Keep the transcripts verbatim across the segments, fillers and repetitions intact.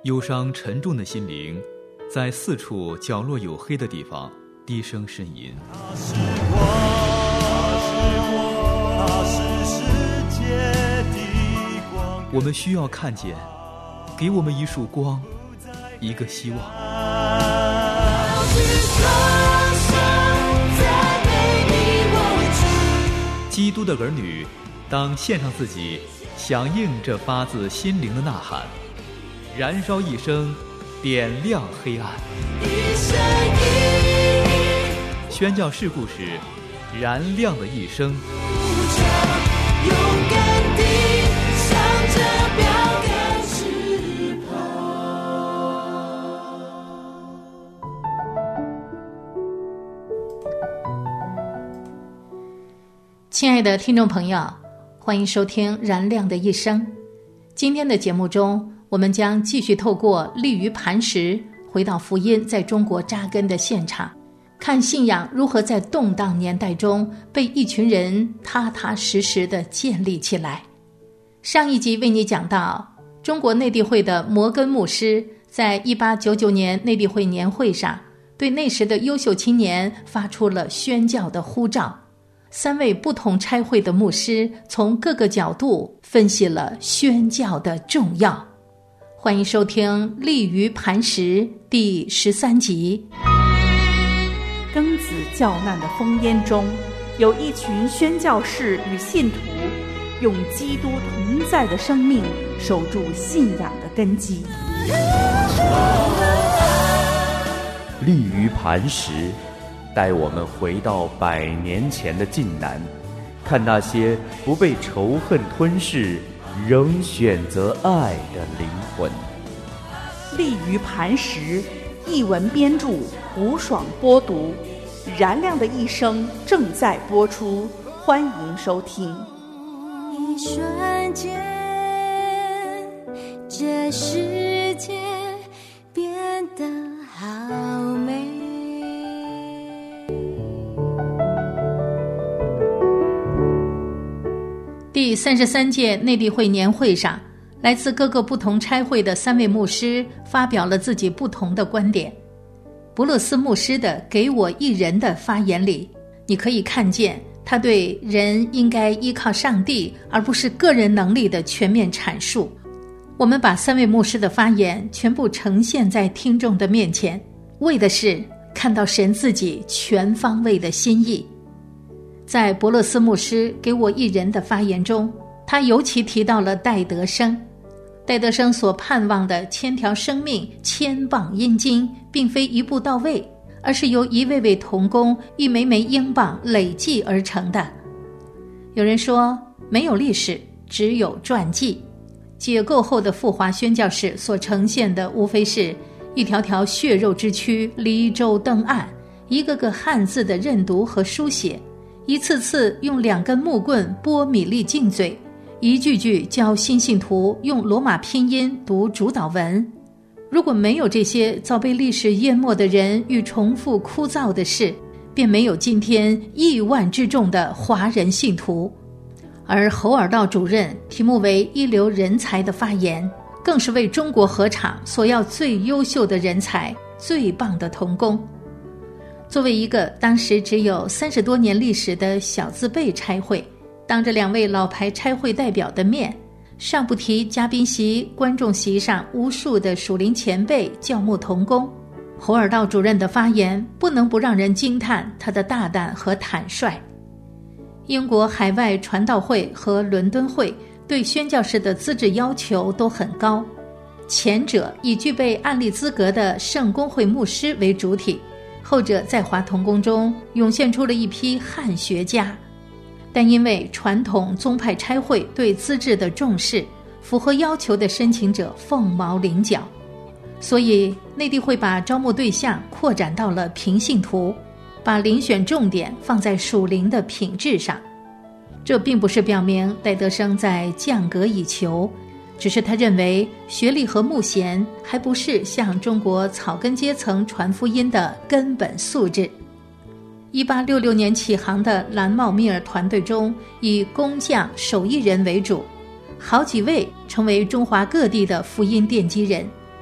忧伤沉重的心灵在四处角落有黑的地方低声呻吟。 他是我，他是世界的光。 我们需要看见，给我们一束光，一个希望。基督的儿女当献上自己，响应这发自心灵的呐喊，燃烧一生，点亮黑暗。宣教士故事，燃亮的一生。 勇敢地向着标杆直跑。 亲爱的听众朋友，欢迎收听《燃亮的一生》。今天的节目中，我们将继续透过立于磐石，回到福音在中国扎根的现场，看信仰如何在动荡年代中被一群人踏踏实实地建立起来。上一集为你讲到，中国内地会的摩根牧师在一八九九年内地会年会上，对那时的优秀青年发出了宣教的呼召。三位不同差会的牧师从各个角度分析了宣教的重要。欢迎收听《立于磐石》第十三集。 庚子教难的烽烟中，有一群宣教士与信徒，用基督同在的生命守住信仰的根基。 立于磐石，带我们回到百年前的晋南，看那些不被仇恨吞噬，仍选择爱的灵魂。 立于磐石，译文编著吴爽播读，燃亮的一生正在播出，欢迎收听。 一瞬间，这世界变得好美。 第三十三届内地会年会上，来自各个不同差会的三位牧师发表了自己不同的观点。伯勒斯牧师的给我一人的发言里，你可以看见他对人应该依靠上帝而不是个人能力的全面阐述。我们把三位牧师的发言全部呈现在听众的面前，为的是看到神自己全方位的心意。在伯勒斯牧师给我一人的发言中，他尤其提到了戴德生。戴德生所盼望的千条生命千磅阴金，并非一步到位，而是由一位位同工一枚枚英镑累计而成的。有人说，没有历史，只有传记。解构后的富华宣教士所呈现的，无非是一条条血肉之躯离舟登岸，一个个汉字的认读和书写，一次次用两根木棍拨米粒进嘴，一句句教新信徒用罗马拼音读主导文。如果没有这些早被历史淹没的人与重复枯燥的事，便没有今天亿万之众的华人信徒。而侯尔道主任题目为一流人才的发言，更是为中国合场所要最优秀的人才，最棒的同工。作为一个当时只有三十多年历史的小字辈差会，当着两位老牌差会代表的面，尚不提嘉宾席、观众席上无数的属灵前辈、教牧同工，侯尔道主任的发言不能不让人惊叹他的大胆和坦率。英国海外传道会和伦敦会对宣教士的资质要求都很高，前者以具备案例资格的圣公会牧师为主体，后者在华同工中涌现出了一批汉学家。但因为传统宗派差会对资质的重视，符合要求的申请者凤毛麟角，所以内地会把招募对象扩展到了平信徒，把遴选重点放在属灵的品质上。这并不是表明戴德生在降格以求，只是他认为学历和牧衔还不是向中国草根阶层传福音的根本素质。一八六六年起航的蓝茂密尔团队中，以工匠手艺人为主，好几位成为中华各地的福音奠基人。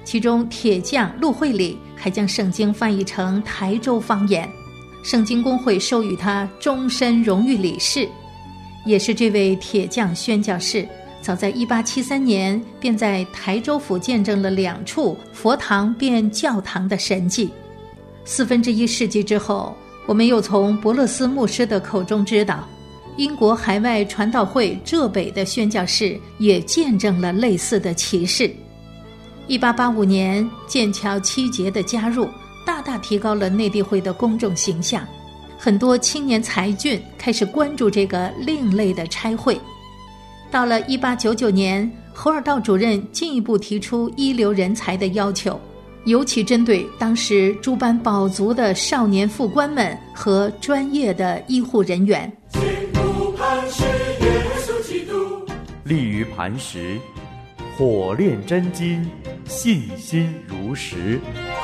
其中铁匠陆惠礼还将圣经翻译成台州方言，圣经公会授予他终身荣誉理事。也是这位铁匠宣教士，早在一八七三年便在台州府见证了两处佛堂变教堂的神迹。四分之一世纪之后，我们又从伯勒斯牧师的口中知道，英国海外传道会浙北的宣教士也见证了类似的奇事。一八八五年，剑桥七杰的加入，大大提高了内地会的公众形象。很多青年才俊开始关注这个另类的差会。到了一八九九年，侯尔道主任进一步提出一流人才的要求，尤其针对当时诸般饱足的少年副官们和专业的医护人员。 立于磐石，火炼真金，信心如石。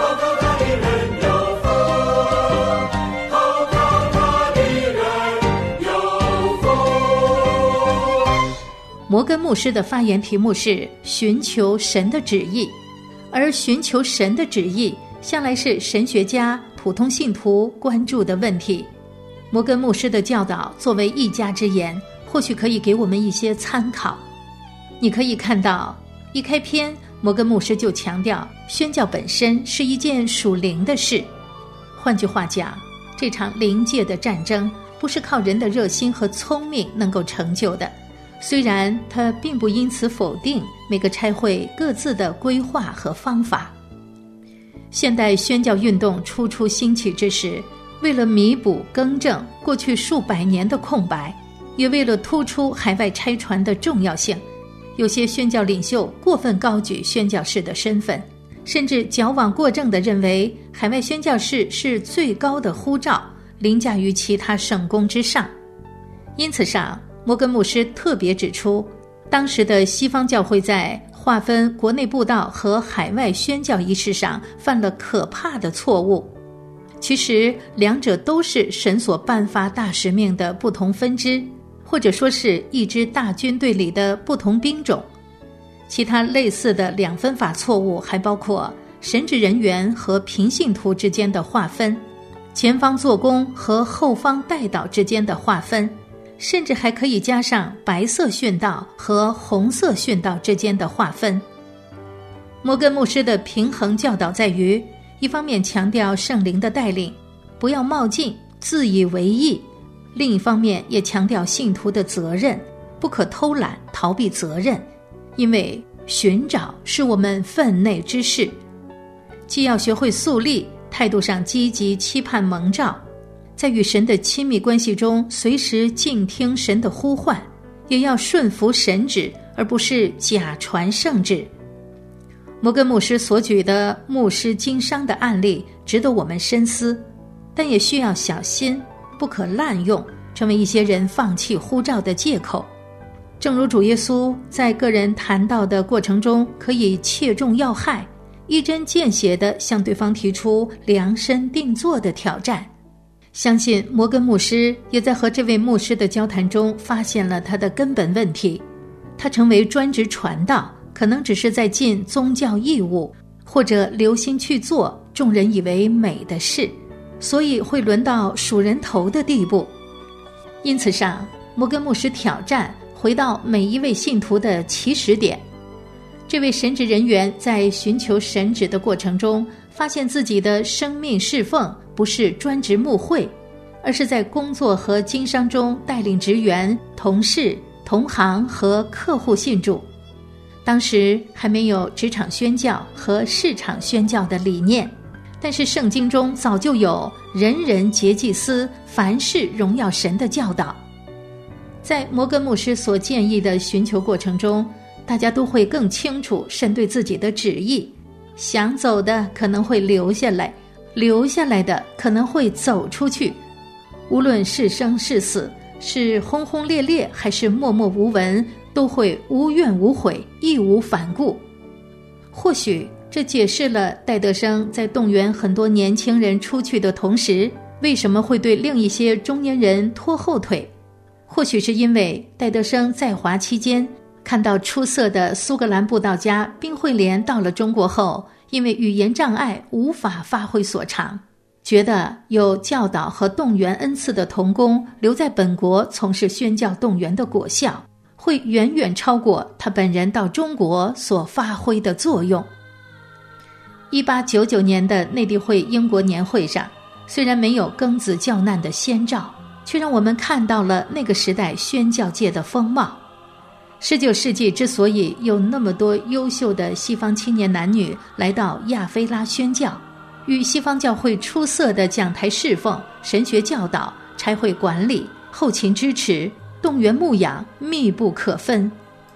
摩根牧师的发言题目是寻求神的旨意，而寻求神的旨意向来是神学家、普通信徒关注的问题。摩根牧师的教导作为一家之言，或许可以给我们一些参考。你可以看到，一开篇摩根牧师就强调宣教本身是一件属灵的事。换句话讲，这场灵界的战争不是靠人的热心和聪明能够成就的，虽然他并不因此否定每个差会各自的规划和方法。现代宣教运动初初兴起之时，为了弥补更正过去数百年的空白，也为了突出海外差传的重要性，有些宣教领袖过分高举宣教士的身份，甚至矫枉过正地认为海外宣教士是最高的呼召，凌驾于其他圣工之上。因此上，摩根牧师特别指出，当时的西方教会在划分国内布道和海外宣教一事上犯了可怕的错误。其实两者都是神所颁发大使命的不同分支，或者说是一支大军队里的不同兵种。其他类似的两分法错误还包括神职人员和平信徒之间的划分，前方做工和后方带导之间的划分，甚至还可以加上白色殉道和红色殉道之间的划分。摩根牧师的平衡教导在于，一方面强调圣灵的带领，不要冒进，自以为意；另一方面也强调信徒的责任，不可偷懒逃避责任，因为寻找是我们分内之事。既要学会肃立，态度上积极期盼蒙召，在与神的亲密关系中随时静听神的呼唤，也要顺服神旨，而不是假传圣旨。摩根牧师所举的牧师经商的案例值得我们深思，但也需要小心，不可滥用，成为一些人放弃呼召的借口。正如主耶稣在个人谈道的过程中可以切中要害，一针见血地向对方提出量身定做的挑战。相信摩根牧师也在和这位牧师的交谈中发现了他的根本问题。他成为专职传道，可能只是在尽宗教义务，或者留心去做众人以为美的事，所以会轮到数人头的地步。因此上，摩根牧师挑战回到每一位信徒的起始点。这位神职人员在寻求神旨的过程中，发现自己的生命侍奉不是专职牧会，而是在工作和经商中带领职员、同事、同行和客户信主。当时还没有职场宣教和市场宣教的理念，但是圣经中早就有人人皆祭司，凡事荣耀神的教导。在摩根牧师所建议的寻求过程中，大家都会更清楚神对自己的旨意，想走的可能会留下来，留下来的可能会走出去。无论是生是死，是轰轰烈烈还是默默无闻，都会无怨无悔，义无反顾。或许这解释了戴德生在动员很多年轻人出去的同时，为什么会对另一些中年人拖后腿。或许是因为戴德生在华期间，看到出色的苏格兰布道家宾惠莲到了中国后， 因为语言障碍无法发挥所长，觉得有教导和动员恩赐的同工留在本国从事宣教动员的果效，会远远超过他本人到中国所发挥的作用。一八九九年的内地会英国年会上，虽然没有庚子教难的先兆，却让我们看到了那个时代宣教界的风貌。十九世纪之所以有那么多优秀的西方青年男女来到亚非拉宣教，与西方教会出色的讲台侍奉、神学教导、差会管理、后勤支持、动员牧养密不可分。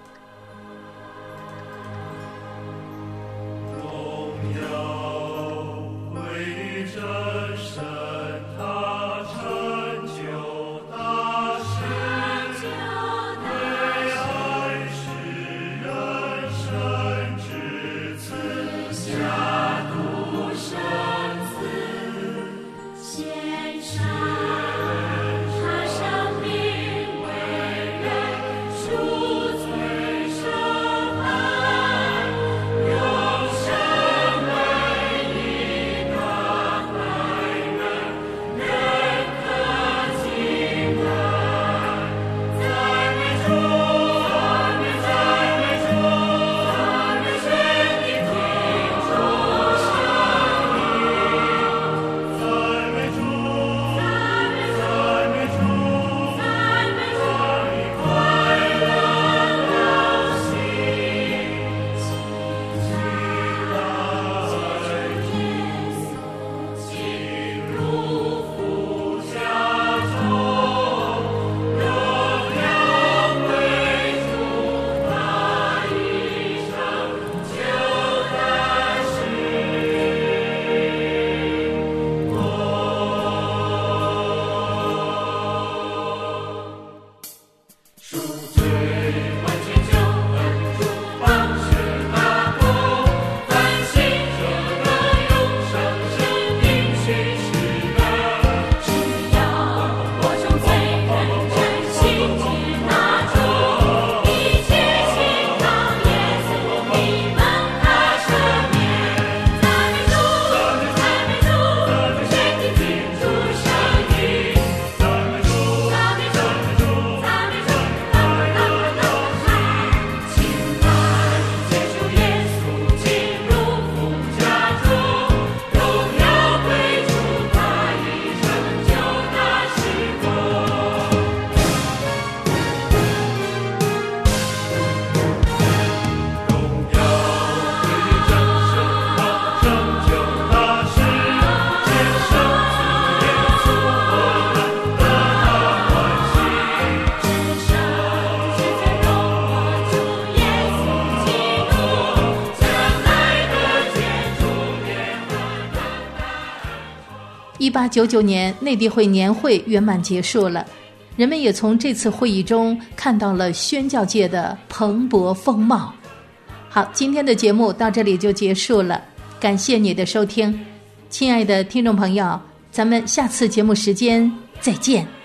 一八九九年内地会年会圆满结束了，人们也从这次会议中看到了宣教界的蓬勃风貌。好，今天的节目到这里就结束了，感谢你的收听，亲爱的听众朋友，咱们下次节目时间再见。